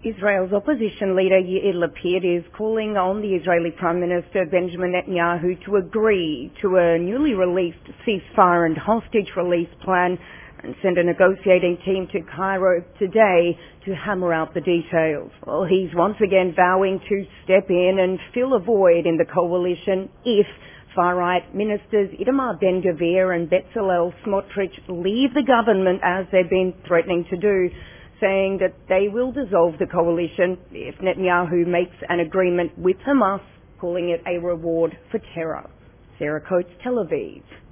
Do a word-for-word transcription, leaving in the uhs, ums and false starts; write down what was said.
Israel's opposition leader Yair Lapid is calling on the Israeli Prime Minister Benjamin Netanyahu to agree to a newly released ceasefire and hostage release plan and send a negotiating team to Cairo today to hammer out the details. Well, he's once again vowing to step in and fill a void in the coalition if far-right ministers Itamar Ben-Gvir and Bezalel Smotrich leave the government as they've been threatening to do, saying that they will dissolve the coalition if Netanyahu makes an agreement with Hamas, calling it a reward for terror. Sarah Coates, Tel Aviv.